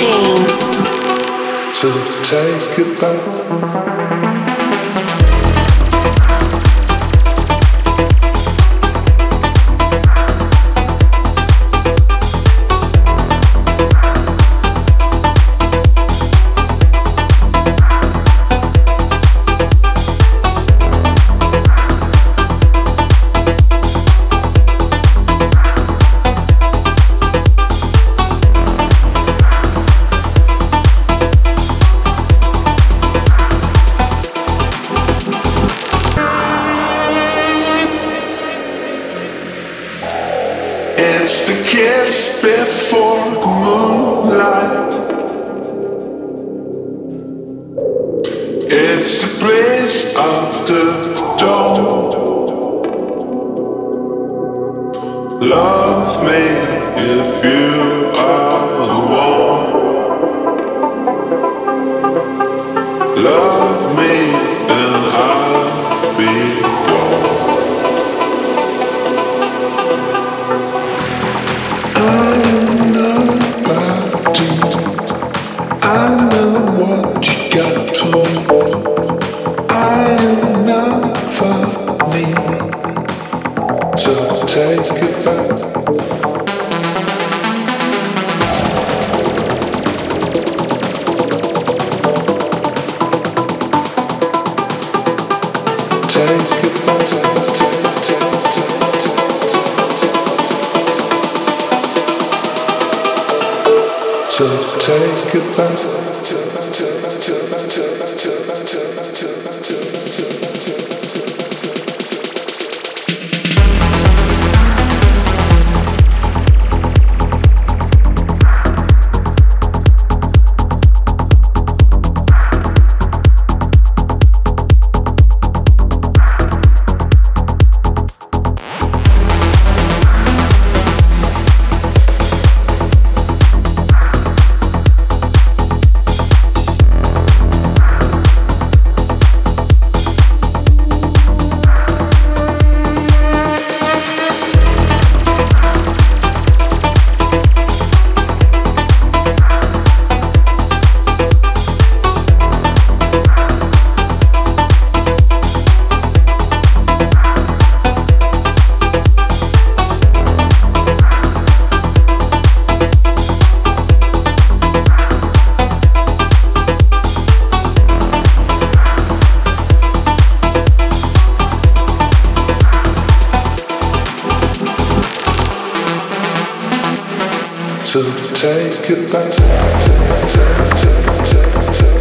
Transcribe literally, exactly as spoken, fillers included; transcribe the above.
Gene. To take it back. It's the kiss before the moonlight. It's the breeze after the dawn. Love me if you are the one. Love me and I'll be gone. I know about you. I know what you got for me. I am not for me. So take it back. Take it back. So take it back. So take it back.